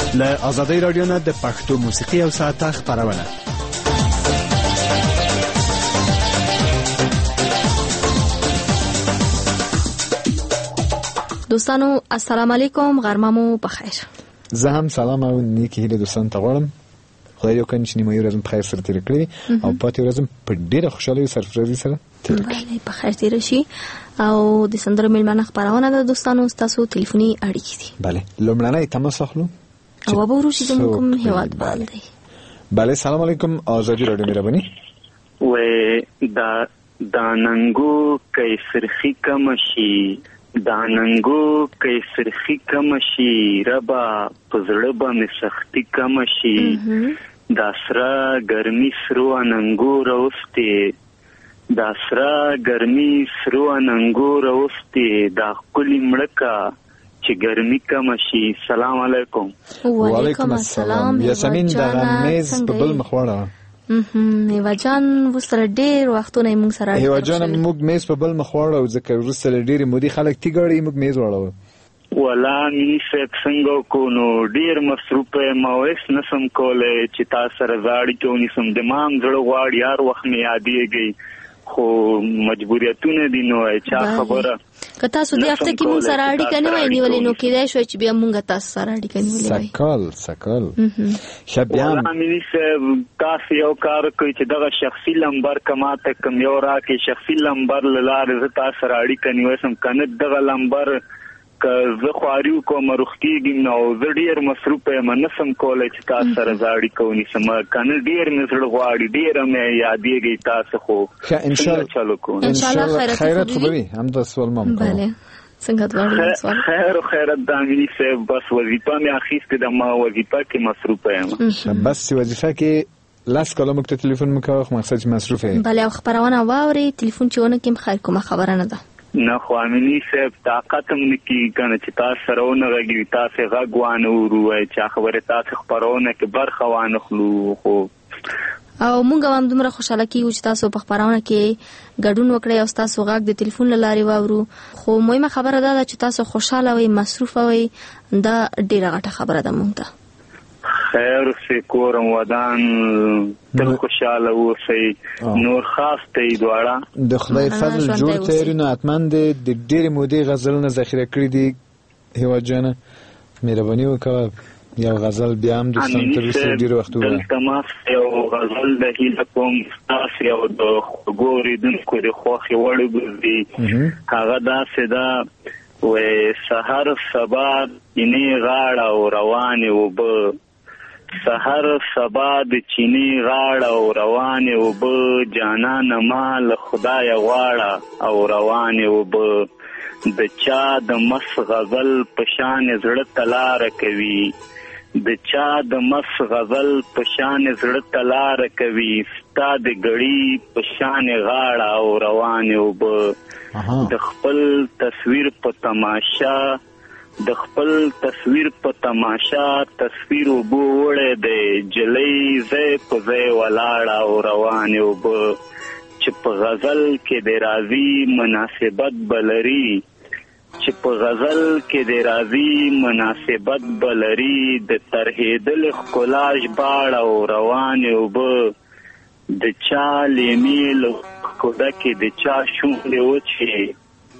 له آزادۍ رادیو نه د پښتو موسیقي او ساعته خبرونه. دوستانو السلام علیکم، غرمه مو بخیر. زه هم سلام او نیکی هیله دوستان ته غواړم. خدای یو کنه چې نیمه ورځ په خیر سره تیر کړی او پاتې ورځ په ډیره خوشحالۍ او سرفرازي سره تیر کړی. بله په خیر تیر شي. او د سندرو میلمانه خبرونه ده دوستانو، تاسو ټلیفوني اړیکې دي. بله لومړنۍ تماس اخلو او به ورشي د کوم هیواد باندې. بله سلام علیکم، آزادی رادیو مهربانی. و داننګو کیسرخی کمشي داننګو کیسرخی کمشي ربا پزړه به سختی کمشي داسرا ګرمي سرو اننګو روستي داسرا ګرمي سرو اننګو روستي دا کلی مړکا چې ګرمي کمشي. سلام علیکم. وعلیکم السلام. یاسمین دا میز په بل مخوړه. هیوا جان وستر ډیر وختونه موږ سره هیوا جان موږ میز په بل مخوړه او ځکه ورسره ډیر مودي خلک تیګړي موږ میز وړو. ولا می څنګه کو نو ډیر مصروفه ما وس نسم کوله چې تاسو سره زاړی کوي سم د مام زړه غواړي یار وخت می یادېږي خو مجبوریتونه دي نو چا خبره کته سو دې هفته کې موږ سره اړیکه نه وای نیولې نو کېدای شو چې بیا موږ تاسو سره اړیکه نیولې وای. سکل شبيان امینی سه تاسو یو کار کوي چې دغه شخصي لمبر کماته کم یو راکې شخصي لمبر لاره ز تاسو سره اړیکه نیوسم کنه دغه لمبر که زه خواریو کوم روختیږم نو زه ډیر مصروفه یم نسم کولی چې تاسو سره زاړی کوونی سم کنه ډیر مې زړه غواړي ډیر مې یادېږي تاسو خو ان شاء الله خیرت خو به هم د سوال مم بله څنګه غواړم سوال خیرت د امینی صاحب بس وظیفه مې اخیسته د ما وظیفه کې مصروفه یم بس وظیفه کې لاس کلمه ته ټلیفون مکوخ مقصد مصروفه بله او خبرونه واوري ټلیفون چونه کې خیر کومه خبره نه ده نه خو امینی صاحب طاقت هم نکی کنه چې تاسو سره ونغږی تاسو غوانه وروي چې خبره تاسو خبرونه کې برخه وانخلو خو او موږ هم دومره خوشاله کیږو چې تاسو په خبرونه کې ګډون وکړئ او تاسو غږ د ټلیفون لارې واورو. خو مهمه خبره ده چې تاسو خوشاله وئ مصروف وئ، دا ډیره غټه خبره ده. مونږ ته خیر سه کورم ودان تل خوشاله اوسئ. نور خاص ته دواړه د خدای فضل جوړ تیرونه اتمن د ډېر مودې غزلونه ذخیره کړې دي. هیوا جان مهرباني وکړه یو غزل بیا هم دوستان ته رسېږي ډېر وخت وره تماس یو غزل د هیله کوم تاسو یو د ګورېدونکو د خوښې وړ ګرځي هغه داسې ده و سحر سبا چینی غاړه او روانې اوبه سحر سبا د چینی غاړه او روانې اوبه جانانه ما له خدایه غواړه او روانې اوبه د چا د مس غزل په شان زړه ته لاره کوي د چا د مس غزل په شان زړه ته لاره کوي ستا د ګړي په شان غاړه او روانې اوبه د خپل تصویر په تماشا د خپل تصویر په تماشا تصویر وبو وړه دی جلې زې په زې ولاړه او روانې اوبه چې په غزل کې د راضي مناسبت بلري چې په غزل کې د راضي مناسبت بلري د ترهیدل خلاص باړه او روانې اوبه د چا لیمیل کودا کې د چا شونډې وچې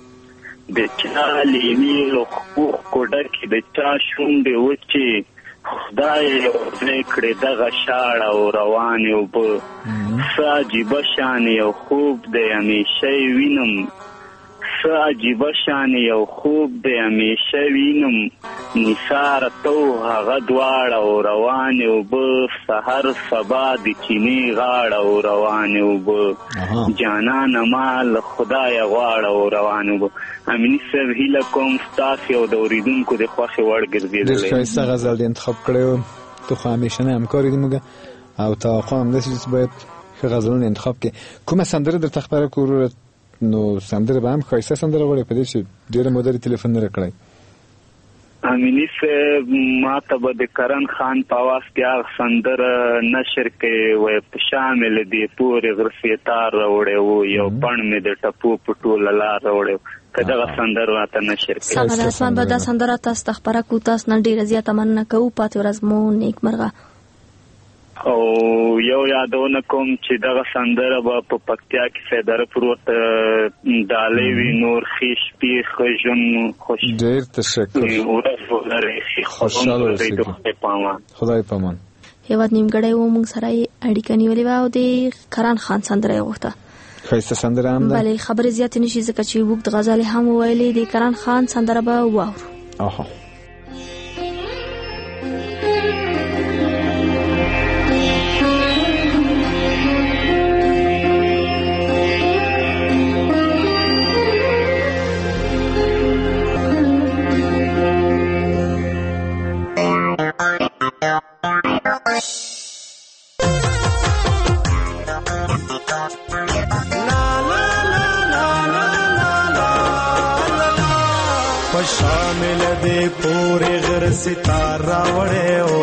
د چا لیمیل کودا کې د چا شونډې وچې خدای یې کړې دغه شاړه او روانې اوبه څه عجیبه شان یو خوب دی همیشه وینم څه عجیبه شان یو خوب دی همیشه وینم نثار تو هغه دواړه او روانې اوبه سحر سبا د چینی غاړه او روانې اوبه جانانه ما له خدایه غواړه او روانې اوبه. امینی صاحب هیله کوم ستاسو او د اوریدونکو د خوښې وړ ګرځېدلی. ډېر ښایسته غزل دې انتخاب کړی تو خو همیشنی همکار یې موږ او توقع هم داسې چې باید ښه غزلونه انتخاب کړي. کومه سندره درته خبره کړو نو سندره به هم ښایسته سندره غواړي په دې چې ډېره موده ټلیفون نه راکړی. امینی صاحب ما ته به د کرن خان په آواز کې هغه سندره نشر کې وای په شامل دی پورې غرفې تار راوړی و یو بڼ مې د ټپو په ټوله لار راوړی کداغه سندره راته نشر کړي. سمه اسمان به دا سندره تاسو ته خبره کو. تاسو نن ډیره زیاته مننه کوو. پاتې ورځ مو نیکمرغه. او یو یادونه کوم چې دغه سندره به په پکتیا کې سیدره پروت ډالې وی نور خیش پی خجن خوش. ډیر تشکر. خوشاله اوسئ. خدای پامان. هیواد نیمګړی و موږ سره اړیکه نیولې و او د کران خان سندره یې غوښته. ښایسته سندره هم ده. بلې خبرې زیاتې نشي ځکه چې اوږد غزل هم وویلې. د کران خان سندره به واورو. آها. شامل دے پورے غر ستارہ وڑے او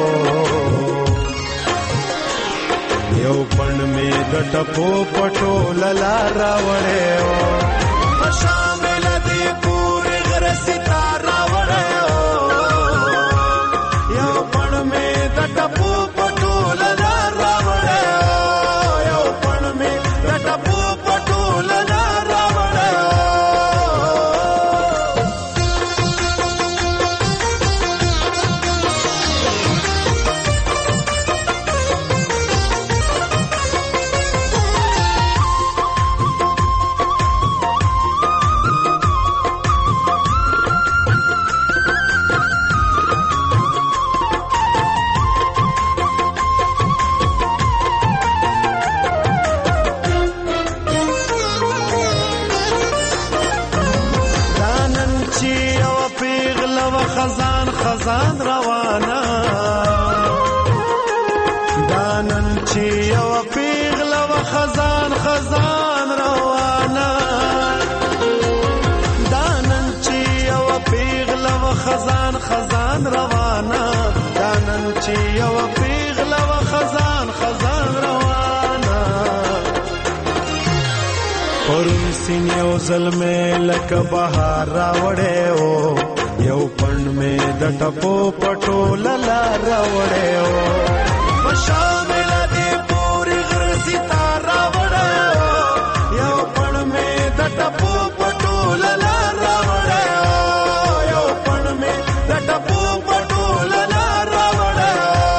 یو پن میں گٹپو پٹو للارا وڑے او شامل دے پورے غر ستارہ وڑے او یو پن میں گٹپو پٹو للارا وڑے او یو پن میں گٹپو پٹو للارا وڑے او خزان روانا دانن چی یو پیغل و خزان روانا دانن چی یو پیغل و خزان روانا دانن چی یو پیغل و خزان روانا پرون سین یو ظلمه لک بهار راوړې او یو پن میں دټپو پټو للا راوړې او شامل دې پوری غر ستاره وړې او یو پن میں دټپو پټو للا راوړې او یو پن میں دټپو پټو للا راوړې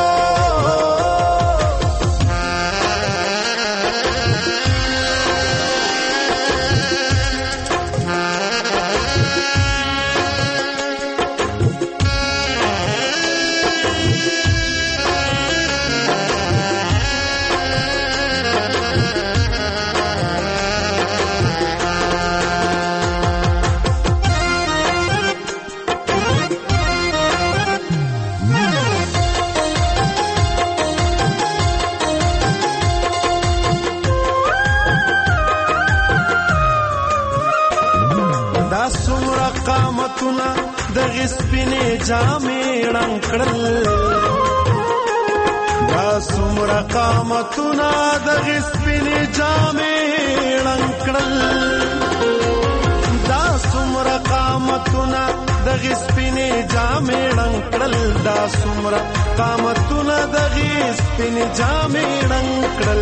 دغه سپینې جامې رنګړل دا څومره قامتونه دغه سپینې جامې رنګړل دا څومره قامتونه دغه سپینې جامې رنګړل دا څومره قامتونه دغه سپینې جامې رنګړل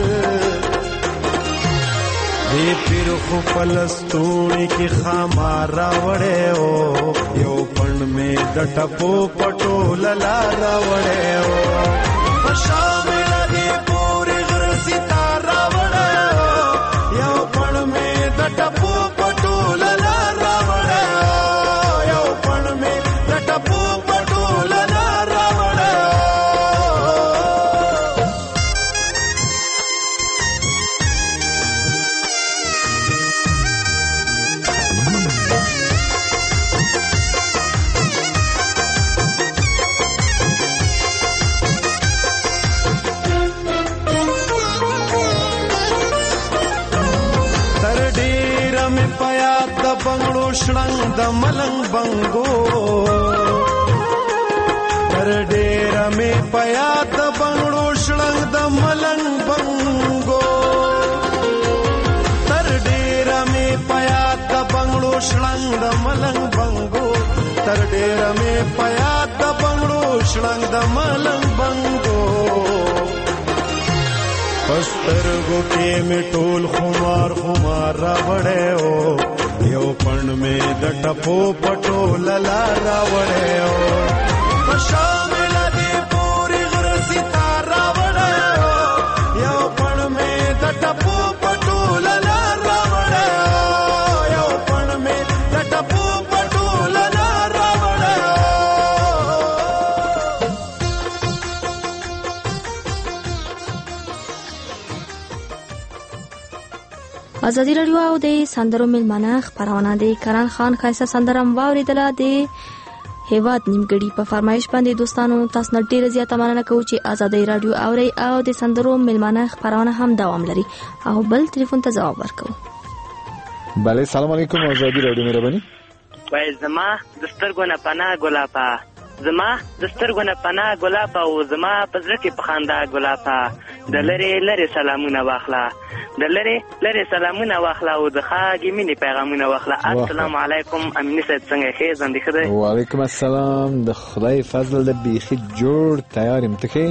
دی پیر خو پلستونی کی خامارا وڑے او یو پن میں دٹپو پٹو للا وڑے او شامل دی پوری غر ستارا وڑے او یو پن میں دٹپو پٹو للا وڑے او یو پن میں دٹپو پٹو للا وڑے بنگړو شړنګ د ملنګ بنګو تر ډېر مې پیا د بنگړو شړنګ د ملنګ بنګو تر ډېر مې پیا د بنگړو شلنګ د ملنګ بنګو تر ډیر مې پیاد د بنگړو شلنګ د ملنګ بنګو پسترګو کې مې ټول خمار خمار راوړې او یو پڼ مې د ټپو پټو للا راوړې او شامل دې پوری غر ستار راوړې او یو پڼ مې د ټپو پټو للا راوړې او یو پڼ مې د ټپو پټو للا راوړې ازادي راډیو او د سندرو ملمنه خبرونه د کرن خان خایسته سندرم واوریدله د هیواد نیمګړي په فرمایش باندې دوستانو تاسو نه ډیره زیاته مننه کوم چې ازادي راډیو اوري او د سندرو ملمنه خبرونه هم دوام لري او بل ټلیفون ته جواب ورکوم. بله سلام علیکم ازادي راډیو مهرباني. وای زما دسترګو نه پناه ګلابا زما دسترګو نه پناه ګلابا او زما پزړه کې پخاندا ګلابا د لری لری سلامونه واخلا د لری لری سلامونه واخلا او د خاګی مینی پیغامونه واخلا. السلام علیکم امین صاحب څنګه ښه زنده خدای. وعلیکم السلام د خدای فضل د بیخي جوړ تیار امتخې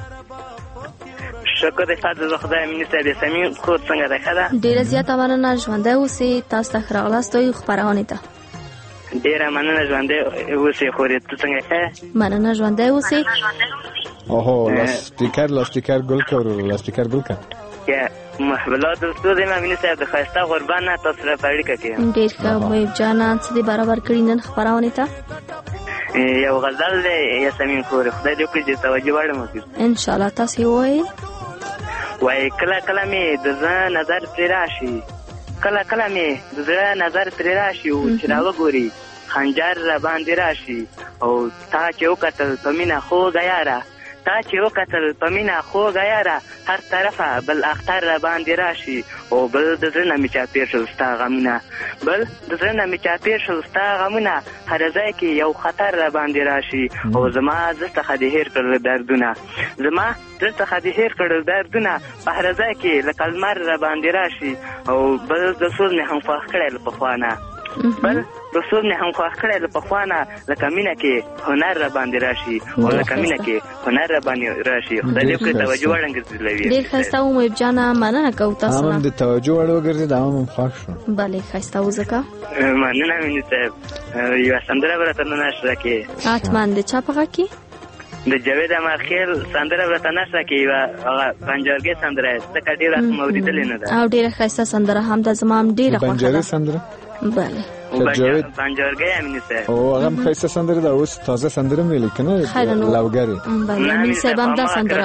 شکر د فضل خدای امین صاحب سمین خو څنګه ده خدا ډیره زیاته مننه ژوندۍ اوسې تاسو ته راغلاستئ خبرونه ته ډیره مننه ژوندۍ اوسې خو دې څنګه ښه مننه ژوندۍ اوسې. اوهو لاستیکر ګل کړو لاستیکر ګل کړ یا محبلات دوستو دې امین صاحب د خاسته قربان تاسو را پړی کړی ډیر ښه مې جانان څه برابر کړی نن خبرونه ته یو غزل دی یاسمین خور خدای دې کړي توجه وړم ان شاء الله تاسو وای کله کله می د ځان نظر پر راشي کله کله می د ځان نظر پر راشي او چې راو ګوري خنجر را باندې راشي او تا چې وکتل پمینا خو غیاره تا چې وکتل پمینا خو غیاره هر طرفه بل اختر را باندې راشي او بل د ځنه می چا پیر شل ستا غمونه بل د ځنه می چا پیر شل ستا غمونه هر ځای کې یو خطر را باندې راشي او زما زسته خدای هیر کړل دردونه زما زسته خدای هیر کړل دردونه په هر ځای کې لکه المر را باندې راشي او بل د سوز نه هم فاخ کړل په خوانه بل رسول نه هم خواخ کړل په خوانه لکه مینه کې هنر را باندې راشي او لکه مینه کې هنر را باندې راشي خدای دې په توجه وړاندې ډیر خسته و مې جانا مننه کوم تاسو هم د توجه وړاندې دا هم خوښ شو. بله خسته و زکه مننه مینه صاحب یو سندره ورته نشره کې اتمن د چا په کې د جاوید امرخیل سندره ورته نشره کې هغه پنجارګي سندره څه ډیره موریدل نه ده او ډیره خسته سندره هم د زمام ډیره خوښه پنجاري سندره بله پنجارګي امین صاحب او هغه خیسه سندره دا اوس تازه سندره مې لیکنه لوګری بله امین صاحب هم دا سندره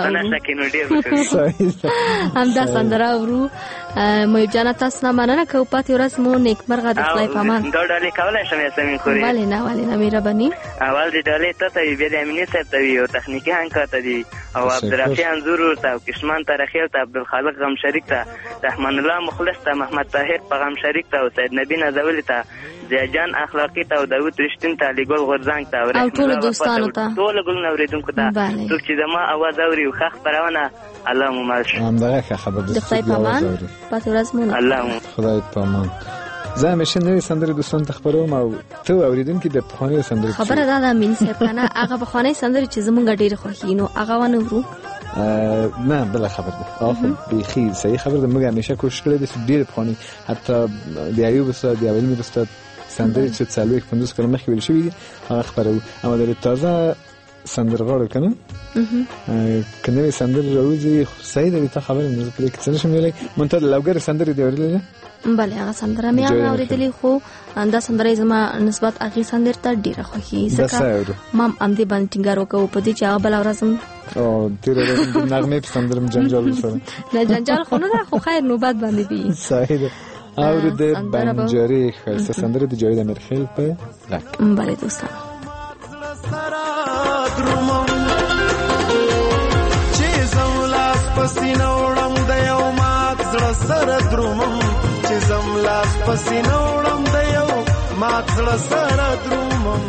هم دا سندره ورو مې جانا تاسو نه مننه کوم پاتې ورځ مو نیکمرغه د خدای په امان دا ډالې کولای شم یاسمین خوري بله نه مهرباني اول دې ډالې ته بیا د امین صاحب ته او تخنیکی هنګ ته دي او عبدالرفیع انزور ته او کشمان تاریخي ته عبدالخالق غم شریک ته رحمان الله مخلص ته محمد طاهر پیغام شریک ته او سید نبی نازولی ته زیاجان اخلاقی ته او داوود رښتین ته علی ګل غرزنګ ته او ټول دوستانو ته ټول ګل نوریدونکو ته څوک چې زما आवाज اوري خو خبرونه الله مو مالش همدغه خبر د خدای په امان پاتې ورځ مو الله خدای په امان. زه همیشه نوې سندرې دوستان ته خبروم او ته اوریدونکي د پخوانۍ سندرې خبره ده د امین صاحب کنه هغه پخوانۍ سندرې چې زمونږ ډېر خوښي نو هغه ونه ورو نه بل خبر ده اخر بيخي صحیح خبر ده موږ همیشه کوشش کړی د ډېر پخوانۍ حتی د ایوب استاد د اولنی استاد سندرې چې 15 کلمه مخکې ویل شوې دي هغه خبرو اما د تازه سندرغاړو کنه کنه سندر روزي صحیح ده ته خبر نه پرې کې څه شمېلې مونته لوګر سندرې دی ورلې بله هغه سندره مې اورېدلې خو دا سندره زما نسبت هغه سندر ته ډیره خوښي ځکه مام امدي باندې ټینګار وکاو په دې چې هغه بل ورځم او تیر نغمه په سندرم جنجال سره نه جنجال خو نه خو خیر نوبت باندې بي صحیح ده او د بنجاري خاصه سندره د جاوید امرخیل په غږ بله دوستان چې زملاس پسینه وړم د یو مات زړه سره درومم چې زملاس پسینه وړم د یو مات زړه سره درومم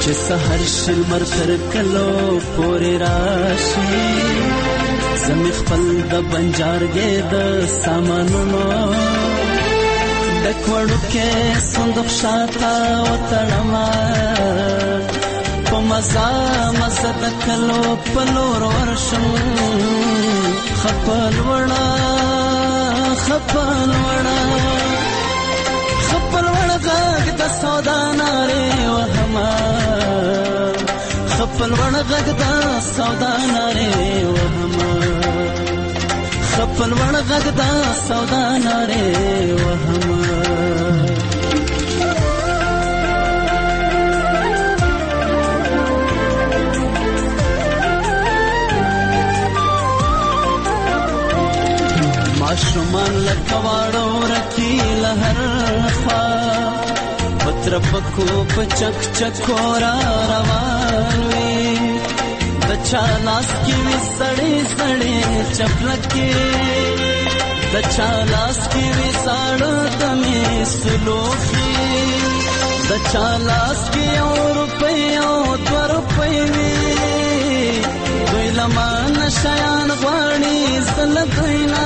چې سحر شل مر تر کلو پورې راشي زمي خپل د بنجارګې د سامانونو دکوړو کې صندوق شاته وتړما په مزه مزه د کلو په لور ورشم خپل وړا غږ د سودا ناره وهما خپل وړا غږ د سودا ناره وهما خپل وړا غږ د سودا ناره وهما ماشومان لکواړو رکی لهر خوا پتر پکو پچک چکورا روان وی دچا لاس کی وی سړې سړې چپلکې دچا لاس کی وی ساړو تمې سلوخي دچا لاس کی اور پيو تور پيوي دوی لمان شیان غواړي سل دوینا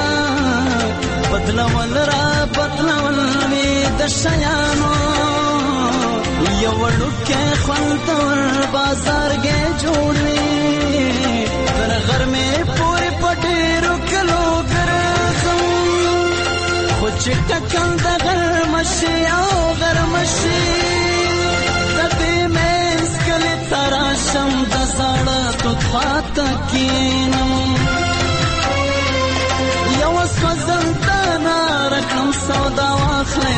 بدلول را بدلول وی د شیانو یو ډوکه خلتور بازار کې جوړوي تر غر مې پورې پټېرو کلو ګرځم خو چې ټکل د غر مشي او غر مشي د دې مې سکلې تراشم د زړه تو پات کینم یو سوزن رقم سودا واخلې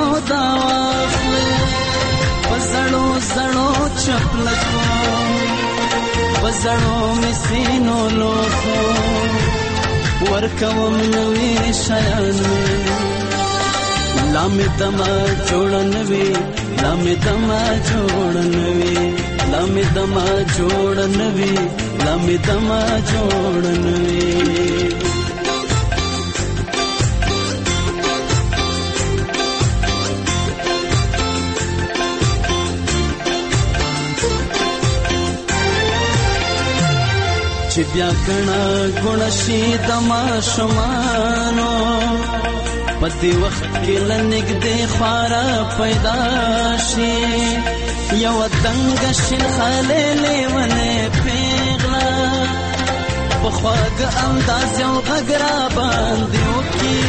پزړو زړو چپلکو پزړو مسینو لوخو ورکوم نوې شیان لامې دما جوړنوي لامې دما جوړنوي لامې دما جوړنوي لامې دما جوړنوي چې بیا کڼه ګڼه شي د ماشومانو په دې وخت کې له نږدې خواره پیدا شي یوه دنګه شین خالې لیونې پیغله په خواږه انداز یو غږ را باندې وکړي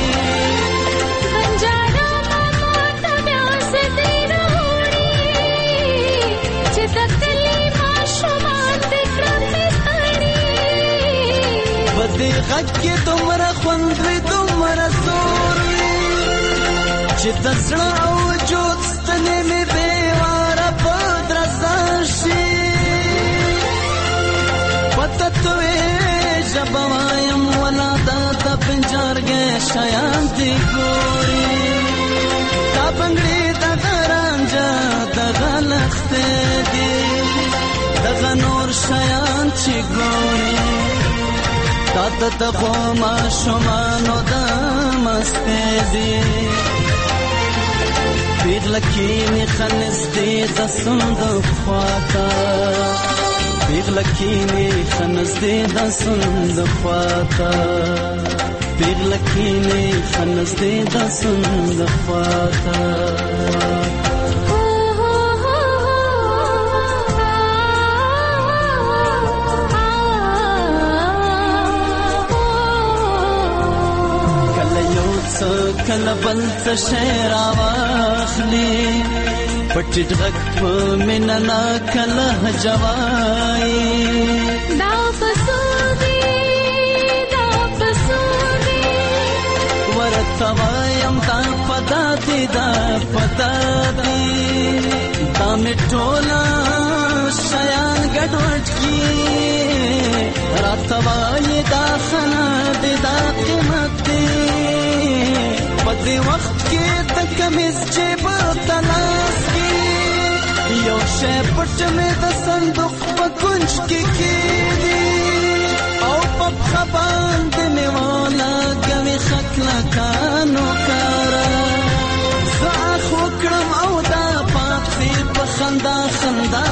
دې غږ کې دومره خوند وي دومره زور وي چې د زړه او وجود ستنې مې بېواره په درزا شي پته توې ژبه وایم ولاده د پنجارګې شیان دي ګوري دا بنګړي دغه رانجه دغه لښتې دي دغه نور شیان چې ګوري تاته د خو ماشومانو د مستې دي پیغله کینې خنزدې د صندوق خواته پیغله کینې خنزدې د صندوق خواته پیغله کینې خنزدې د صندوق خواته کله بل څه شی راواخلي پټ غږ په مینه نه کله جوایي دا پسودي ورته وایم دا پداتي دا مې ټوله شیان ګډوډ کي راته وایي دا خنا دې دا قیمت دی په دې وخت کې د کمیس جیب تلاس کې یو شی پټ مې د صندوق په کونج کې کېږي او په پښه باندې مې ولګوي خکلکانو کاره زه اخ وکړم او دا پاتې په خندا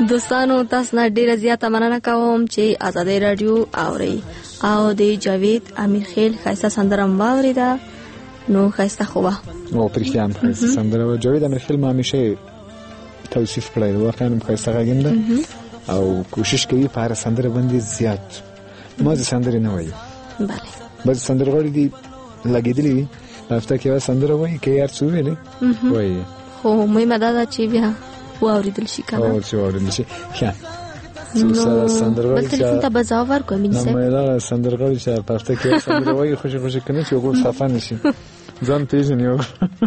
دوستانو تاسو نه ډیره زیاته مننه کوم چې آزادۍ رادیو اوري او د جاوید امیر خیل خاصه سندره واوریده. نو خاصه خوبه او پرختیام خاصه سندره و جاوید امیر خیل ما همیشه توصیف کړی واقعا هم خاصه غږیم ده او کوشش کوي په هر سندره باندې زیات ما د سندره نه وایي. بله بس سندره غوړي دي لګېدلې وي هفته کې سندره وایي کې هر څه ویلې وایي خو مهمه ده چې بیا واوریدل شي کنه او چې واوریدل شي ښه. نو سندره بل تلیفون ته بزاور کوم نه مې دا سندره غوړي چې په هفته کې سندره وایي خوشي خوشي کنه چې وګور صفه نشي ځان پیژنې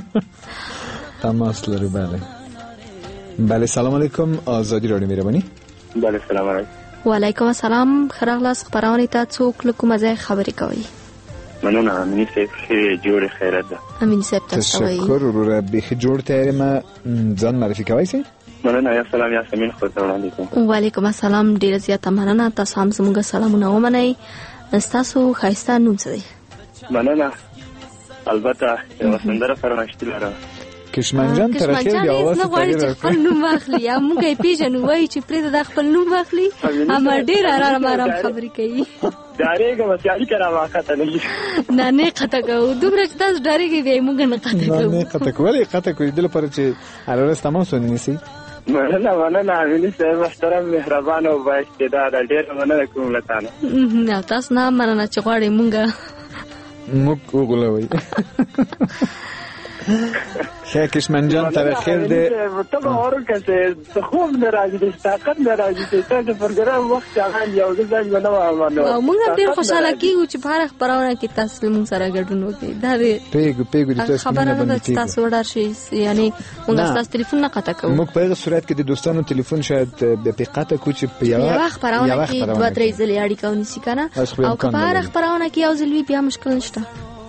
تماس لري. بله سلام علیکم آزادی رادیو مهرباني. بله سلام علیکم. وعلیکم السلام. خراغلاس خبرونه ته څوک له کومه ځای خبرې کوي؟ مننه امین صاحب چې جوړ خیرت ده. امین صاحب تاسو وایي تشکر وروره به جوړ ته ما ځان معرفي کوي سي. مننه یا سلام یا سمین خو ته وړاندې کوم. وعلیکم السلام. ډیر زیاته مننه تاسو هم زموږ سلامونه ومنئ. تاسو خایسته نوم څه دی؟ مننه البته یو سندره فرمایشتي لرم. کشمنجان تر اخر بیا واسه تغیر خپل نوم واخلي یا موږ یې پیژنو وای چې پرې د خپل نوم واخلي اما ډیر آرام خبرې کوي. ډارېږه مسیالي کرا واخته نه نه قطه کو دومره چې تاسو ډارېږئ بیا موږ نه قطه کو نه قطه کولې قطه کوي دل پر چې الوس تمام سونی سي. مننه امین صاحب محترم مهربان او با استعداد ډیر مننه کوم لته نه تاسو نه مننه چې غواړئ موږ وګولوي. شاکش منجان تر اخر ده ته باور کړه ته خوب نه راځي د طاقت نه راځي چې تاسو پروګرام وخت هغه یو ځای نه وامنو. موږ ډیر خوشاله کیږو چې بهر خبرونه کې تاسو موږ سره ګډون وکړي. دا پیګو د تاسو خبره ده چې تاسو ورډار شي یعنی موږ تاسو ټلیفون نه قطع کوو. موږ په هغه صورت کې د دوستانو ټلیفون شاید به قطع کوو چې په یو خبرونه کې دوه درې ځله اړیکه ونیسي کنه او که بهر خبرونه کې یو ځل بیا مشکل نشته.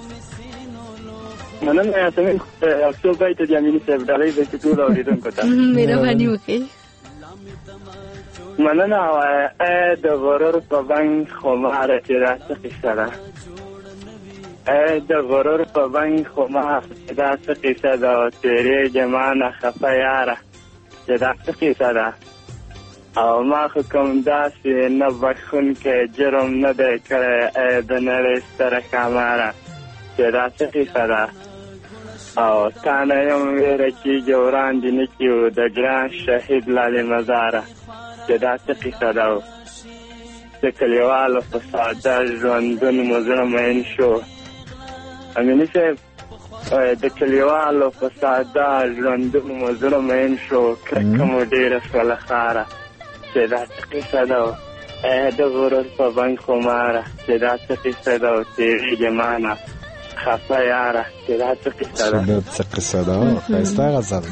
مننه یا سمین افسوس کوي ته د امین صاحب ډالۍ د ټول اوریدونکو ته مهرباني وکړئ. مننه د غرور په بنګ خمار چې راته قصه ده د غرور په بنګ خمار چې راته قصه ده او تیرې جمانه خفه یاره چې راته قصه ده او ما خو کوم داسې نه بخښونکی جرم نه دی کړی د نړۍ ستره ښاماره چې راته قصه ده او تانه یم ویره کېږي وړاندې نه کړو د ګران شهید لالې مزاره چې دا څه قصه ده د کلیوالو په ساده ژوندون مو زړه مین شو. امیني صاحب د کلیوالو په ساده ژوندون مو زړه مین شو کرکه مو ډېره شوله ښاره چې دا څه قصه ده د غرور په بنګ خماره چې دا څه قصه ده او تېرېږي مانه خفه یاره چې دا څه قصه ده. څه قصه ده ښایسته غزل.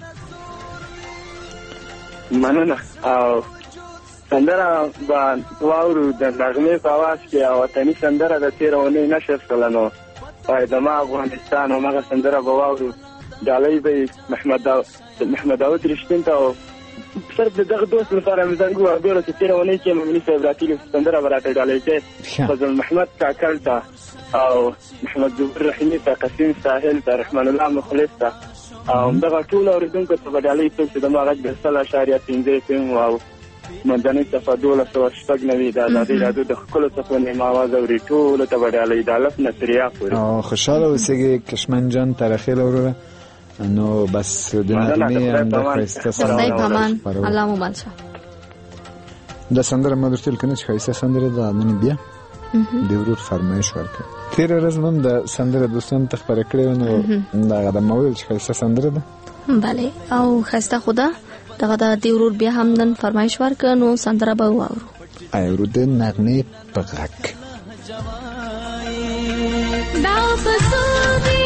مننه او سندره به واورو د نغمې په اواز کې او وطني سندره د تېره اونۍ نشر شوله نو زما افغانستان همغه سندره به واورو. ډالۍ به یې محمد داود رښتین ته او صرف د دغه دوست لپاره مې زنګ ووهلو چې تېره اونۍ کې ممني صاحب راتلي سندره به راته ډالۍ کوي فضل محمد کاکړ ته او محمد جبر رحیمي ته قسیم ساحل ته رحمان الله مخلص ته او همدغه ټول اورېدونکو ته به ډالۍ کوم چې زما غږ د 100.5 FM او منځنۍ صفحه 1290 د ازادۍ راډیو د ښکلو څپو نیمه اواز اوري ټولو ته به ډالۍ د الف نه تر یا پورې. خوشحاله اوسېږئ کشمن جان تر اخره وروره. نو بس د نغمې هم د ښایسته سندره الله مو مل شه. د سندره ما درته ویل کنه چې ښایسته سندره ده نن بیا د ورور فرمایش ورکړ. تېره ورځ هم د سندره دوستانو ته خپره کړې نو دغه د ما ویل چې ښایسته سندره ده. بله او ښایسته خو ده دغه د ورور بیا هم نن فرمایش ورکړ نو سندره به واورو. اورو د نغمې په غږ دا پسودی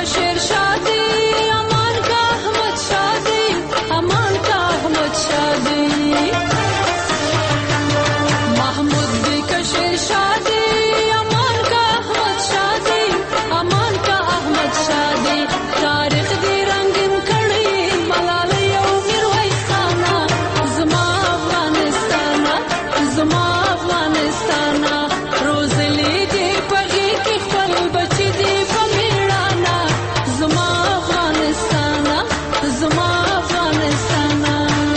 का शेरशाह दी, अमान का अहमद शाह दी, अमान का अहमद शाह दी, महमूद दी का शेरशाह दी, अमान का अहमद शाह दी, अमान का अहमद शाह दी, तारीख दी रंगीन कड़ी मलाला यौ मिरवैस खाना, ज़मा अफगानिस्ताना, ज़मा अफगानिस्ताना, रोज़ली दी पगी की खपल बची दी पमीड़ाना, ज़मा अफगानिस्ताना, ज़मा अफगानिस्ताना।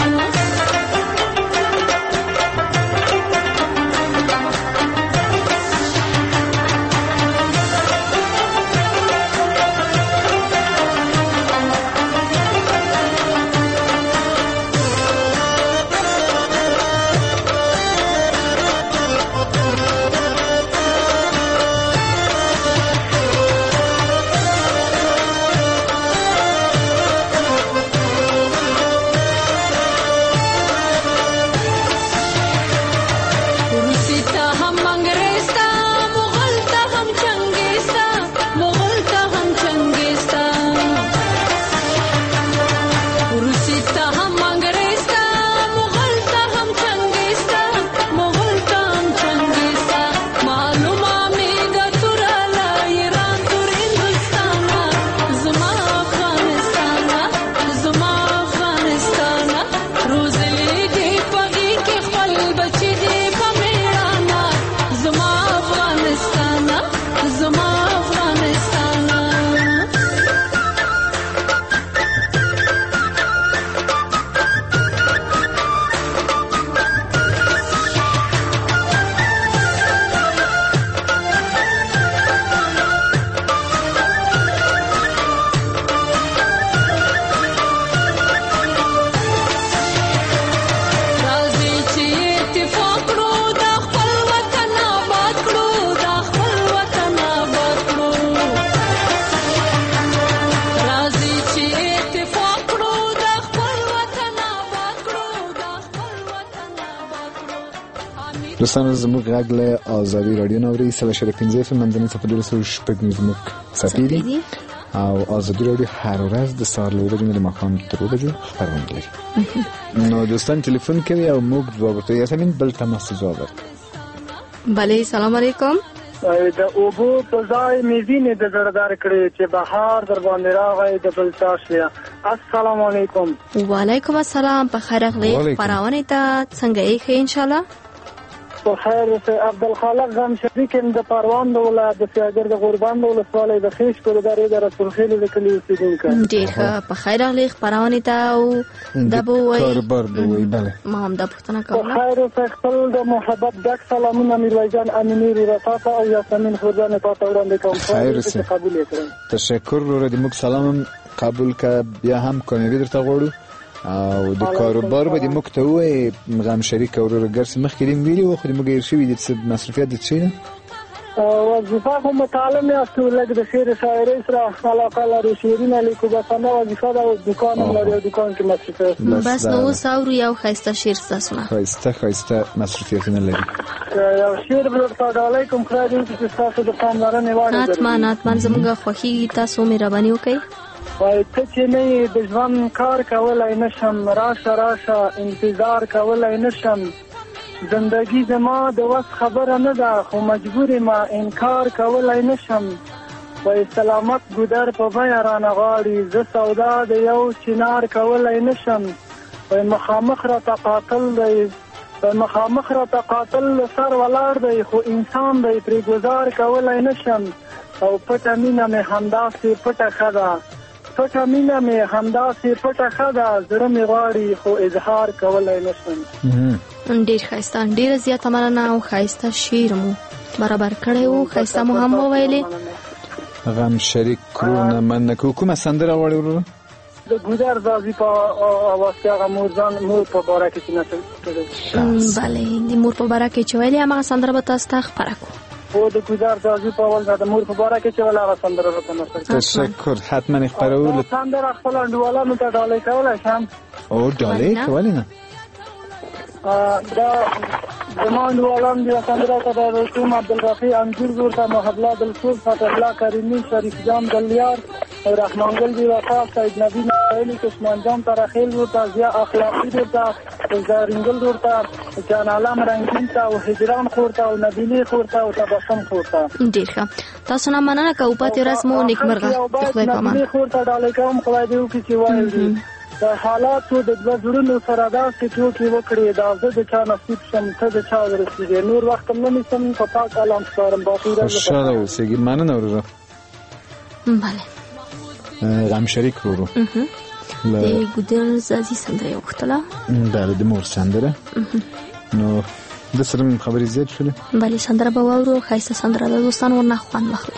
रूसी था हम अंग्रेज था, मुगल था हम चंगेज था, मुगल था हम चंगेज था, रूसी था हम अंग्रेज था, मुगल था हम चंगेज था, मुगल था हम चंगेज था, मालूम आमीदा तुराला ईरान तुर हिंदुस्ताना, ज़मा अफगानिस्ताना, ज़मा अफगानिस्ताना, रोज़ली दी पगी की खपल बची दी पमीड़ाना, ज़मा अफगानिस्ताना, ज़मा अफगानिस्ताना। راځي چې اتفاق کړو، دا خپل وطن آباد کړو، دا خپل وطن آباد کړو. راځي چې اتفاق کړو، دا خپل وطن آباد کړو، دا خپل وطن آباد کړو. دوستان زموږ غږ له آزادي رادیو نه اوري 105 FM منځنۍ صفحه 206 زموږ صفحې دي او آزادي رادیو هر ورځ د سهار له 9 بجو نه د ماښام تر 2 بجو خپرونه لري. نو دوستان ټلیفون کوي او موږ ځواب ورکوي. یاسمین بل تماس ځواب ورکوي. بله سلام علیکم. د اوبو په ځای میزینې د زړدار کړې چې بهار در باندې راغی د بل چا شیا. السلام علیکم. وعلیکم السلام. په خیر اغلی خبرونه ته څنګه یې ښه ان شاء الله؟ په خیر اوسئ. عبدالخالق غم شریک یم د پروان د ولایت د سیاګر د غوربند د ولسوالۍ د خیش په درې د رسول خیل د کلي اوسیدونکی. ډېر ښه. په خیر اغلی خبرونه ته او دا به وایي کاربار به وایي. بله ما هم دا پوښتنه په کوله. خیر اوسئ. خپل د محبت ډک سلامونه میرویس جان امیني رتا ته او یاسمین خورجان ته وړاندې کوم. خیر اوسئ. قبول یې کړم. تشکر وروره د موږ سلام هم قبول که بیا هم کامیابي درته غواړو او د کاروبار به د موږ ته ووایي غم شریک وروره ګرس مخکې دې ویلي وو خو د موږ هېر شوي دي څه مصروفیت د څه ده وظیفه خو متعلم یاستو لږ د شعر شاعرۍ سره علاقه لرو شعرونه لیکو بس همدا وظیفه ده او دکان هم لري او دکان کې مصروفه بس نو اوس اورو یو ښایسته شعر ستاسو نه ښایسته مصروفیتونه لري یو شعر به درته ډالۍ کوم خدای دې وکړي چې ستاسو د پاملرنې وړ حتما زموږ خوښي تاسو مهرباني وکړئ وای ته چې نه د ژوند کار کولای نشم راشه انتظار کولای نشم زندگی زما د وس خبره نه ده خو مجبور ما انکار کولای نشم وای سلامت ګودر په بیا رانه غاړي زه سودا د یو چنار کولای نشم وای مخامخ را تقاتل دی مخامخ را تقاتل سر ولاړ دی خو انسان دی پرې گزار کولای نشم او پټه مینه مې همداسې پټه خدا پټه مینه مې همداسې پټه خدا زړه مې غواړي خو اظهار کولای نشم ډیر ښایسته ډیره زیاته مننه او ښایسته شعر مو برابر کړی و ښایسته مو هم وویلې غم شریک کړو نه مننه کومه سندره غواړې وروره د ګودر زازي په اواز کې هغه مور په باره کې چې نشم بله د مور په باره کې چې ویلې هماغه سندره به تاسو ته خپره کړو او د ګودر زازي په اول د مور په باره کې چې ولا هغه سندره راته نشم تشکر حتما خبرو سندره خپل انډوالانو ته ډالۍ کولای شم او ډالۍ کولای نه دا زمان دوالان دي سندره ته د رسوم عبدالرفیع انجور ورته محبلا دلسوز فتح الله کریمی شریف جان دلیار رحمان گل بی وفا سید نبی نایلی کشمان جان ترخیل دورتا زیا اخلاقی دورتا زارینگل دورتا جان عالم رنگین تا و هجران خورتا و نبیلی خورتا و تبسم خورتا. ډیر ښه. تاسو نه مننه که پاتې ورځ مو نیکمرغه. د خدای په امان. نبیلی خورتا ډالۍ کوم خدای دې وکړي چې وایي د حالاتو د دوه زړونو سره داسې ټوکې وکړې دا زه د چا نصیب شم ته د چا ورسېږې نور وخت هم نه نیسم په پاک الله سپارم. باقي ورځ خوشحاله اوسېږي. مننه ورور. بله غم شریک ورور د ګودر زازي سندره یې وغوښتله. بله د مور سندره. نو د سره مې خبرې زیات شولې. بلې سندره به واورو. ښایسته سندره ده دوستان ورنه خوند واخلئ.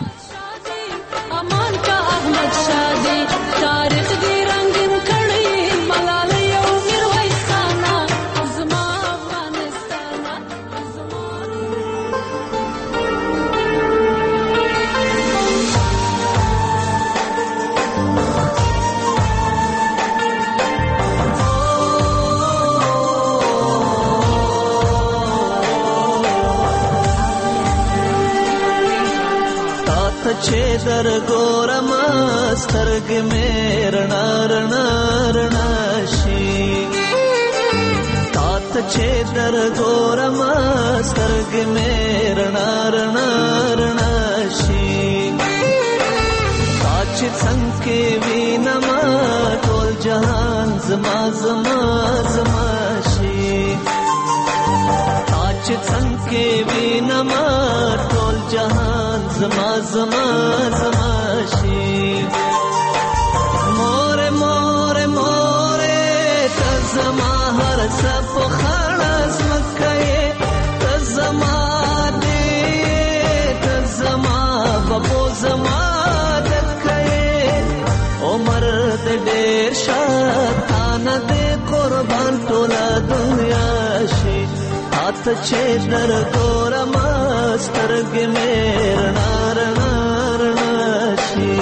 امان کا احمد شادي تاریخ دی رنگین کړي ملالۍ او میرویس خانه زما افغانستانه چې در ګورم سترګې مې رڼا رڼا رڼا شي تا ته چې در ګورم سترګې مې رڼا رڼا رڼا شي تا چې څنګه وینم ټول جهان زما زما زما شي تا چې څنګه وینم ټول جهان زما زما زما شي مور مور مور ته زما هر څه په خلاص مکه ته زما دې ته زما بابو زما دکه عمر دې ډېر شاتانه دې قربان ټول دنیا شي ته چې در ګورم سترګې مې رڼا رڼا رڼا شي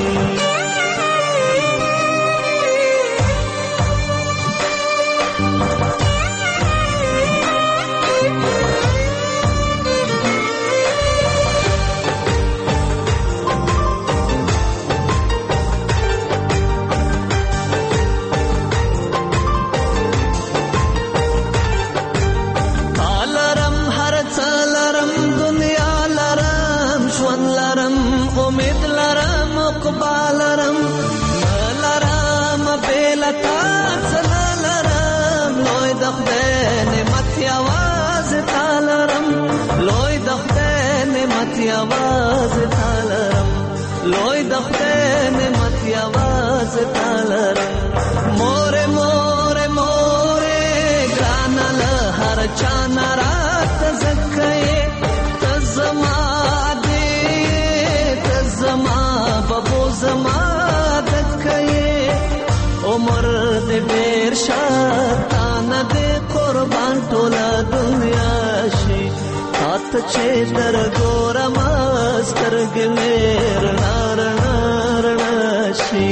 आवाज तालरम लोई दखते ने मती आवाज तालरम मोरे मोरे मोरे ग्रानल हर चाना रात जक्के तजमा दे तजमा बबो जमा दक्के उमर दे बेर शातान दे कुर्बान टोला दुनिया शी हाथ चे दर गोरम سترګ مې رڼا رڼا رڼا شي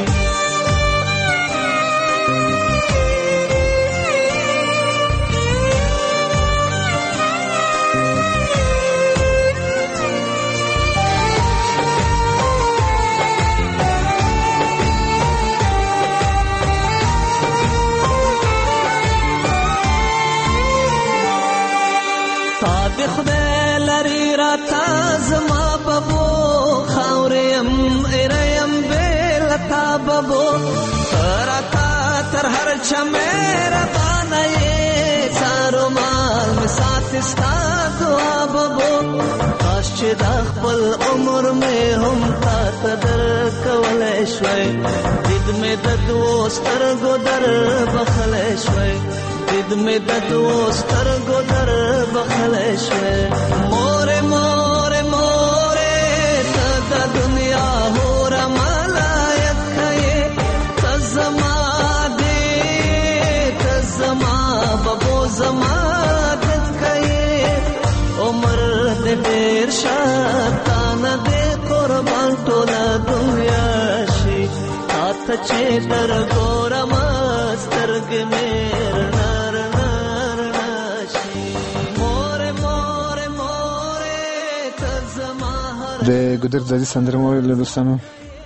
تا خدای لري را زما بابو خاوریم اریم بیلتا بابو ترتا تر هر چمیر بانای سارو مال مسات استا دعا بابو کاش چې د خپل عمر مې هم تا تدر کولای شوي دید مې د دوستر ګدر بخلای شوي دید مې د دوستر ګدر بخلای شوي مور مور مور ته د دنیا هور ملایک کړي تزما دې تزما بابو زما دې کړي عمر دې ډېر شاتان دې قربان ټول دنیا شي ته چې در ګورم سترګ مې رڼا رڼا رڼا شي مور مور مور ته زما د ګودر ځدی سندره مو له دوستانو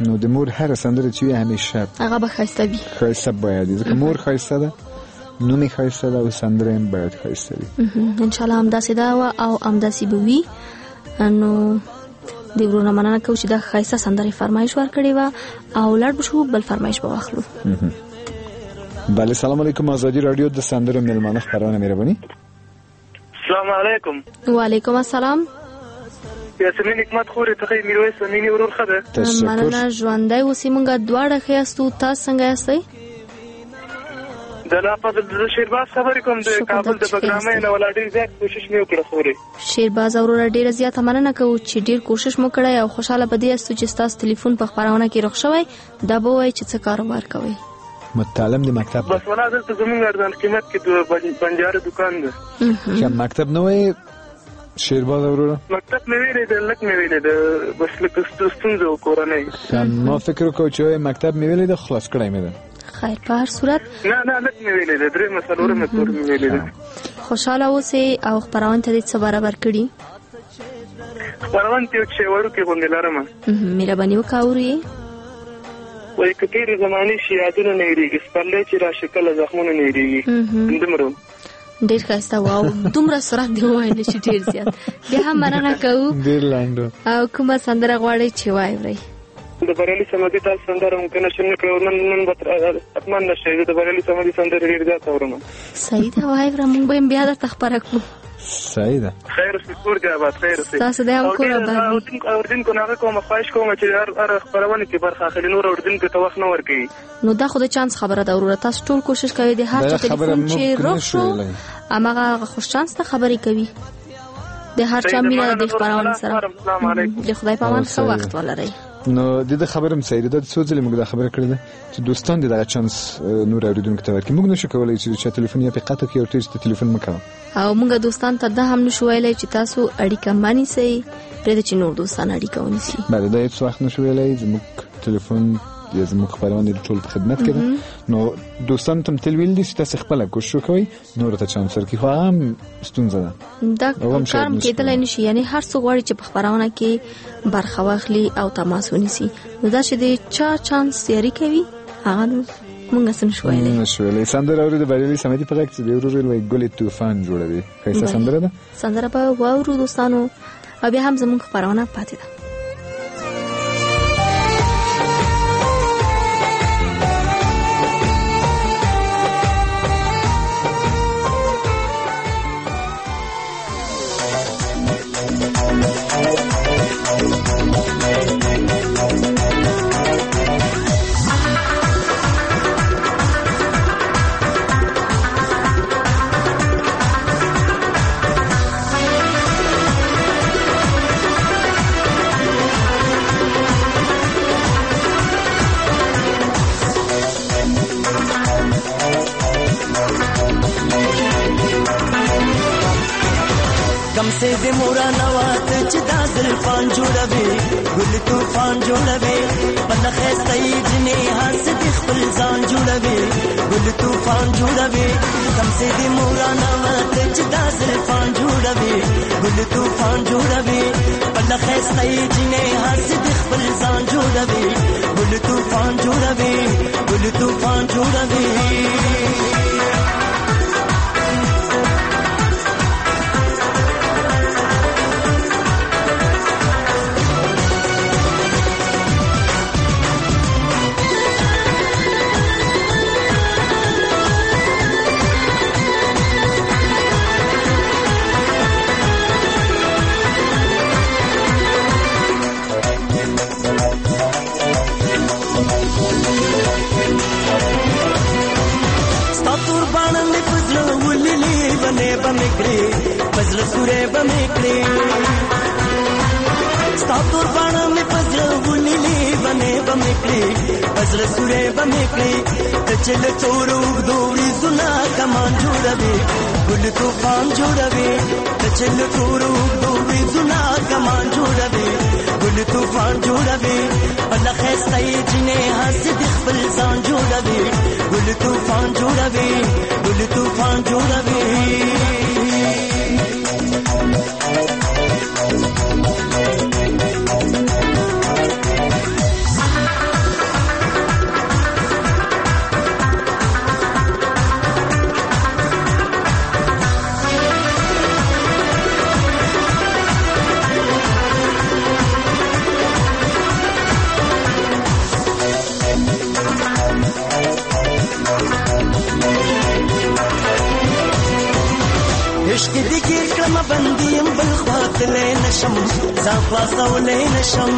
نو د مور هر سندره چې وي همیشه هغه به ښایسته وي. ښایسته باید وي، ځکه مور ښایسته ده، نوم یې ښایسته ده او سندره هم باید ښایسته وي. انشاءالله همداسې ده او همداسې به وي. نو د ورونه مننه کوو چې دا ښایسته سندرې فرمایش ورکړې وه او لاړ به شو بل فرمایش به واخلو. بله، سلام علیکم. آزادی رادیو د سندرو میلمانه خبرونه مهرباني. السلام علیکم. وعلیکم السلام. یاسمین حکمت خورې ته میرویس امینی ورور خده. مننه، ژوندی اوسې. مونږ دواړه ښه یاستو، تاسو څنګه یاستئ؟ د الله فضل د شیرباز خبرې کوم د کابل د پروګرامې نه ولا ډیر زیات کوشش مې وکړه خورې. شیرباز وروره ډیره زیاته مننه کوو چې ډیر کوشش مو کړی او خوشاله به دې یاستو چې ستاسو ټلیفون په خپرونه کې رخ شوی. دا به وایي چې څه کاروبار کوئ؟ متعلم د مکتب بس ولا دلته زمونږ اردن قیمت کې د بنجاره دکان ده. چې مکتب نه وای شیرباز وروره؟ مکتب مې ویلې ده، لک مې ویلې ده، بس لکه ستونزه و کورنۍ. ما فکر وکړ چې مکتب مې ویلې ده خلاص کړی مې ده. خیر، په هر صورت نه لک مې ویلې ده، درې مسلوره مې تور مې ویلې ده. خوشاله اوسې او خپرونه ته دې څه برابر کړي. خپرونه ته یو چې وړوکې غوندې لرم. مهرباني وکړه اورې. وایي که تېرې زمانې شي یادونه نه هېرېږي، سپرلی چې راشي کله زخمونه نه هېرېږي. دومره ډېر ښایسته و او دومره سرعت دې وویل چې ډېر زیات. بیا هم مننه کوو. ډېر لنډ. او کومه سندره غواړئ چې واورئ؟ د بریالي صمدي تاسو سندره ممکنه شنه کړو نن به حتما نشي. د بریالي صمدي سندره ډېر زیات اورم. صحیح ده، واوره. موږ به بیا درته خبره کوو. صحیح ده. خیر اوسې، کور دې آباد. خیر اوسې. تاسو دې هم کور آباد وي. اورېدونکو نه کوم خواهش کوم چې هر خبرونه کې برخه اخلي، نور اورېدونکو ته وخت نه ورکوي. نو دا خو د چانس خبره ده وروره. تاسو ټول کوشش کوئ د هر چا ټلیفون چې روغ شو هماغه خوش چانس ته خبرې کوي. د هر چا مینه د خبرونه سره. د خدای په امان ښه وخت ولرئ. نو د خبرم صحیح ده. د څو ځلې موږ دا خبره کړې ده چې دوستان دې دغه چانس نور اوریدونکو ته ورکړي. موږ نشو کولای چې چې ټلیفون یې په قطع کې ورته چې ټلیفون مکو. او موږ دوستان ته دا هم نشو ویلای چې تاسو اړیکه مانی سي پرې چې نور دوستان اړیکه ونیسي. بله، دا هیڅ وخت نشو ویلای. زموږ ټلیفون یا زموږ خبرونه ټول په خدمت کې ده. نو دوستان ته تل ویل دي چې تاسو خپل کوشش وکړئ نور ته چانس ورکړئ. خو هم ستونزه ده. دا کار کېدلای نشي. یعنی هر څوک غواړي چې په خبرونه کې برخه واخلي او تماس ونیسي. نو دا چې د چا چانس تیاری کوي هغه مونږ څنګه شویلې نشویلې. سندره اوري د بریالي صمدي په غږ چې د ورور وی ګلې طوفان جوړوي. ښایسته سندره ده. سندره په واورو دوستانو. او بیا هم زموږ خبرونه پاتې ده. से दे मोरा नवात चिदा जुल्फान जुड़वे गुल तूफान जुड़वे पन खैसई जने हंस दिखल जान जुड़वे गुल तूफान जुड़वे कम से दे मोरा नवात चिदा जुल्फान जुड़वे गुल तूफान जुड़वे पन खैसई जने हंस दिखल जान जुड़वे गुल तूफान जुड़वे गुल तूफान जुड़वे फजल सुरे बमेकड़े स्तातुर बाणा में फजल गुलिली बने बमेकड़े फजल सुरे बमेकड़े चल चोरू दोड़ी सुना कमान जोड़वे गुल तूफान जोड़वे चल चोरू दोड़ी सुना कमान जोड़वे गुल तूफान जोड़वे अल्लाह खैसई जिने हंस दिखल जान जोड़वे गुल तूफान जोड़वे गुल तूफान जोड़वे کړم بندیم بل خواته نشم ځان خلاصولې نشم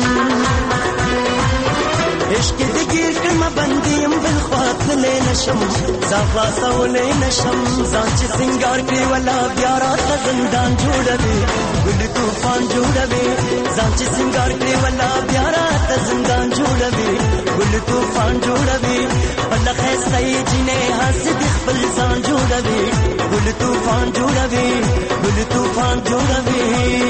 عشق دې ګیر کړم بندیم بل خواته نشم ځان خلاصولې نشم ځان چې سنگار کړی ولا بیا راته زندان جوړوي ګل طوفان جوړوي ځان چې سنگار کړی ولا بیا راته زندان جوړوي ګل طوفان جوړوي بل خسته جنې حسد خپل ځان جوړوي ګل طوفان جوړوي ګل طوفان جوړوي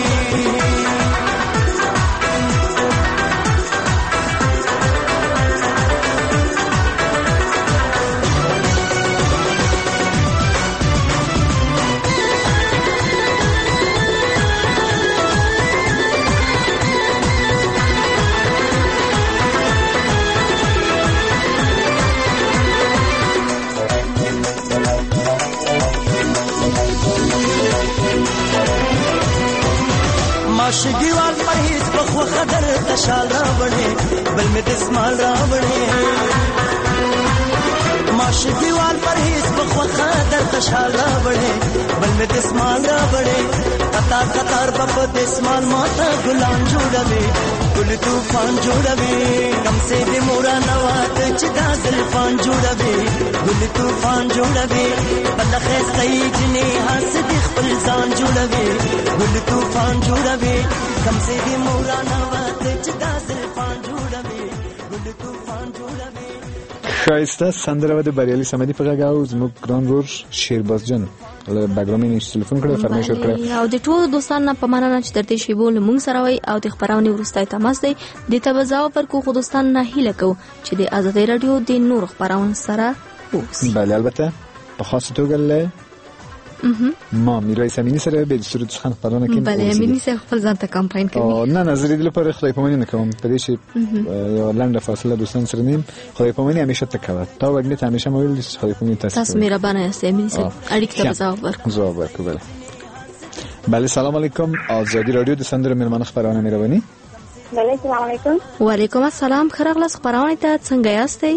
شګیوال پرهیز په خو خدر تشال راوړې بل مې دسمال راوړې ما شګیوال پرهیز په خو خدر تشال راوړې بل مې دسمال راوړې قطار قطار په دسمال ماته ګلان جوړوي ګل طوفان جوړوي کم سه دې مورا نوات چې دا زلفان جوړوي ګل طوفان جوړوي بل خسته جنې حسد خپل ځان جوړوي ګل طوفان جوړوي کم سه دې مورا نوات چې دا زلفان جوړوي ګل طوفان جوړوي خایسته سندره د بریالي سمدي په غږ او زموږ ګران ورور شیرباز جان له بګرامي نش ټلیفون کړو فرمایش وکړه او د ټولو دوستانو په مننه چې ترته شی بول مونږ سره وای او د خبرونه ورستای تماس دی د تبزاو پر کو خو دوستان نه هیله کو چې د آزادۍ رادیو د نور خبرونه سره اوسي بله البته په خاص توګه له ما میرای سمینی سره به صورت څخه خبرونه کوي بله امینی سره خپل ځان ته کمپاین کوي نه نظر دې لپاره خدای پامنی نکوم په دې چې یو لنډه فاصله دوستان سره نیم خدای پامنی همیشه تکوه تا وګړي ته همیشه مویل خدای پامنی تاسو مهربانه یاست امینی سره اړیکه ته جواب ورکړئ بله سلام علیکم آزادی رادیو د سندره مېلمانه خبرونه مهرباني بله سلام علیکم وعلیکم السلام خیرغلاس خبرونه ته څنګه یاستئ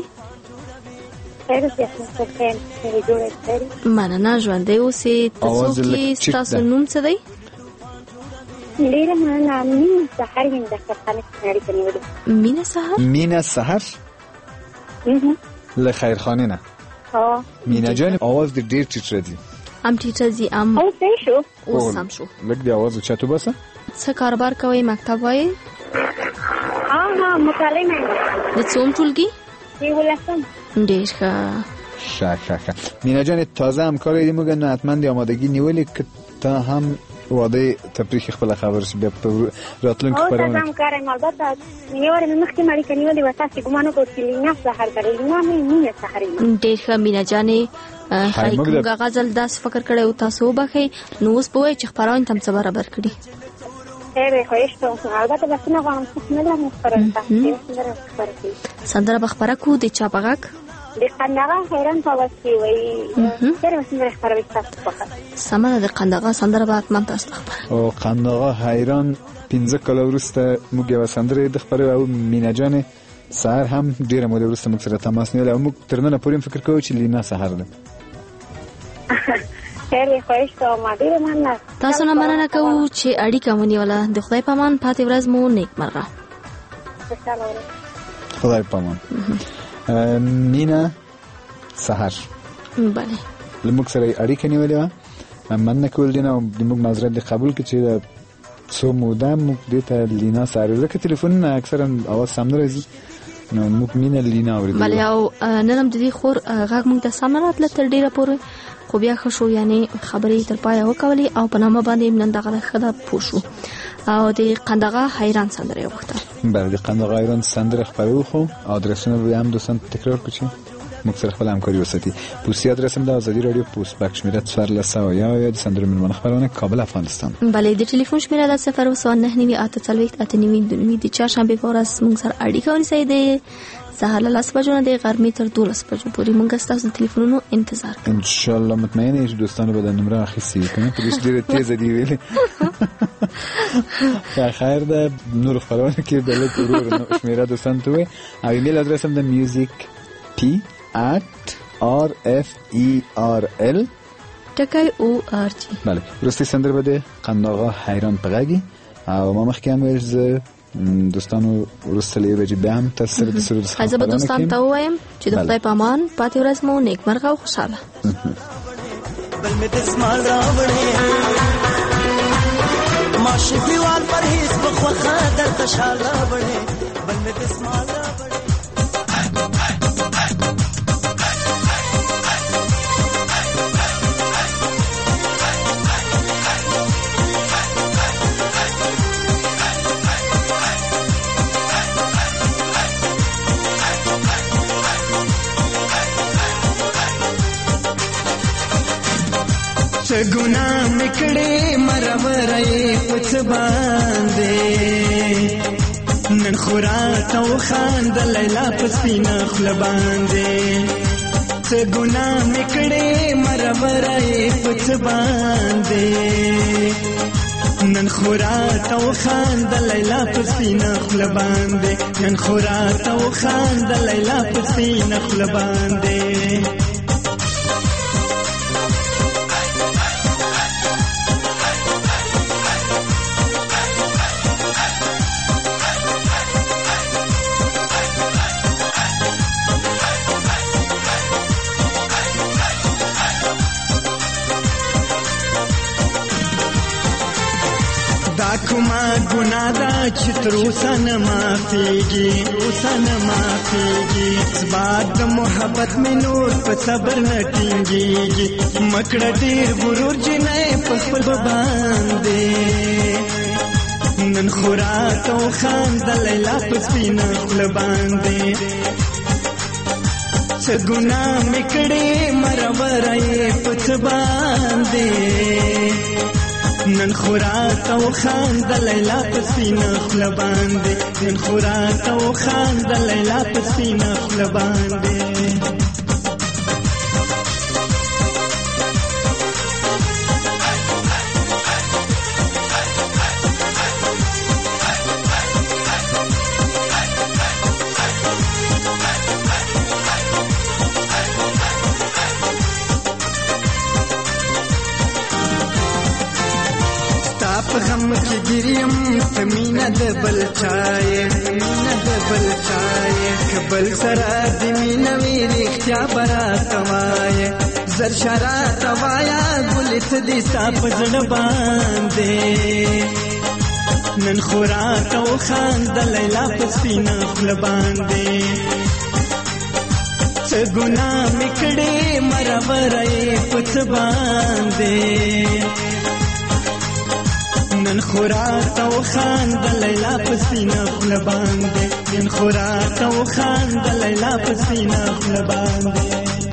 مننه ژوندی اوسئ تاسو کې ستاسو نوم څه دی ډیره مننه مینه سحر یم د خپل اړیکه نیولې مینه سحر له خیرخانه نه مینه جان आवाज د ډیر ټیټ دی ام ټیټ دی ام او څه شو او سم شو لږ دی आवाज چاتو باسه څه کاروبار کوي مکتب وای ها مطالعه نه د څوم ټولګي یولسم ډیر ښه مینا جان تازه همکاری دې موږ نه حتما دی آمادگی نیولې که ته هم واده تفریح خپل خبر شې بیا په راتلونکي خبرونه او تاسو کارم البته نیوړې مخکې مړی کنيولې وتاسو ګمانو کوي نه سحر کړی نه مې سحر ډیر ښه مینا جانې خایګه غزل داس فکر کړی او تاسو وبخې نو اوس په وای چې خبرونه تم څه برابر کړي خوښته البته بس نه غواړم چې نه لږ خبره سندره بخبره کو د چا بغاک د قندغه حیران پوستی وای سره سندره خبره وکړه سمره د قندغه سندره به اتمن تاسو خبره او قندغه حیران 15 کال وروسته موږ یو سندره د خبره او مینا جان سحر هم ډیره موده وروسته موږ سره تماس نیول او موږ ترنه پورې فکر کوو چې لینا سحر ده خیره خوښته ما ډیره مننه تاسو نه مننه کوو چې اړیکه ونیوله د خدای پامان پاتې ورځ مو نیک مرغه خدای پامان مینا سحر بله لموږ سره اړیکه نیولې وه مننه کول دي نه موږ معذرت دې قبول کړي چې څو موده موږ دې ته لینا سحر ځکه ټلیفونونه اکثرا اواز سم نه راځي نو موږ مینا لینا اورېدلې بله او نن هم د دې خور غږ موږ ته سم نه راتله تر ډېره پورې خو بیا ښه شو یعنې خبرې تر پایه وکولې او په نامه باندې نن دغه ښه پوه شو او د قندغه حیران سندره یې وغوښته بله د قندغه حیران سندره خپروو خو ادرسونه به هم دوستان تکرار کړو چې موږ سره خپل همکاري وساتي پوسټي ادرس هم د آزادي رادیو پوسټ باکس شمیره 1401 د سندره مېلمانه خبرونه کابل افغانستان بله د ټلیفون شمیره د 0998892 د چهارشنبې په ورځ موږ سره اړیکه ونیسئ د سهار له 10 بجو نه د غرمې تر 12 بجو پورې موږ ستاسو د ټلیفونونو انتظار کوو ان شاء الله مطمئنه یې چې دوستانو به د نمبر اخیستي کنه په دې ډیره تیز دی ویلې خیر ده نور خبرونه کې د لږ ورور شمیره دوستان ته وي او ایمیل ادرس هم د music@rferl .org. بله وروستۍ سندره به د قنداغا حیران په غږ او ما مخکې هم ویل زه دوستانو وروسته له 1 بجې بیا هم تاسو سره د سرود څخه زه به دوستانو ته ووایم چې د خدای په امان پاتې ورځ مو نیکمرغه او خوشحاله. بل مې دسمال راوړې ماشي دیوال پر هیڅ بخوخه در تشال راوړې بل مې دسمال गुना मिकड़े मरवरे पुछ बांधे नन खुरा तो खान द लैला पसीना खुल बांधे गुना मिकड़े मरवरे पुछ बांधे नन खुरा तो खान द लैला पसीना खुल बांधे नन खुरा तो खान द लैला पसीना खुल बांधे कुमा गुनादा चित्रू सन माफीगी उसन माफीगी इस बात मोहब्बत में नूर पर सब्र न टिंगीगी मकड़ा देर गुरूर जिने पल बांधे नन खुरा तो खान दलैला पसीना खुल बांधे सगुना मिकड़े मरवरे पुछ बांधे नन खुरा तो खान द लैला पसीना खुल बांधे नन खुरा तो खान द लैला पसीना खुल बांधे غم کی گریم تمینا د بل چای کبل سرا د مینا ویری اختیا برا توای زر شرا توایا ګلت دي صاحب زړ باندې نن خورا تو خان د لیلا پسینا خپل باندې څه ګنا میکړې مرورې پڅ باندې نن خورا تو خان د لیلا پسینا خپل باندې نن خورا تو خان د لیلا پسینا خپل باندې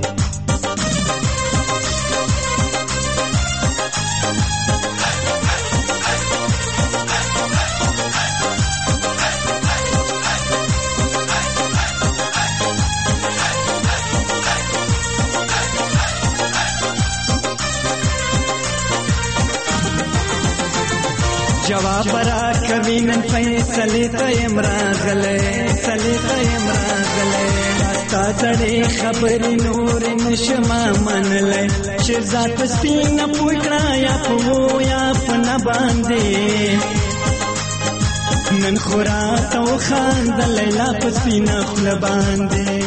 جواب را کوي نن فیصله ته امراغله تا تړې خبرې نور نشما منلې چې ذات سپینه پوکړه یا په یا په نه باندې نن خورا تو خان د لیلا په سپینه خپل باندې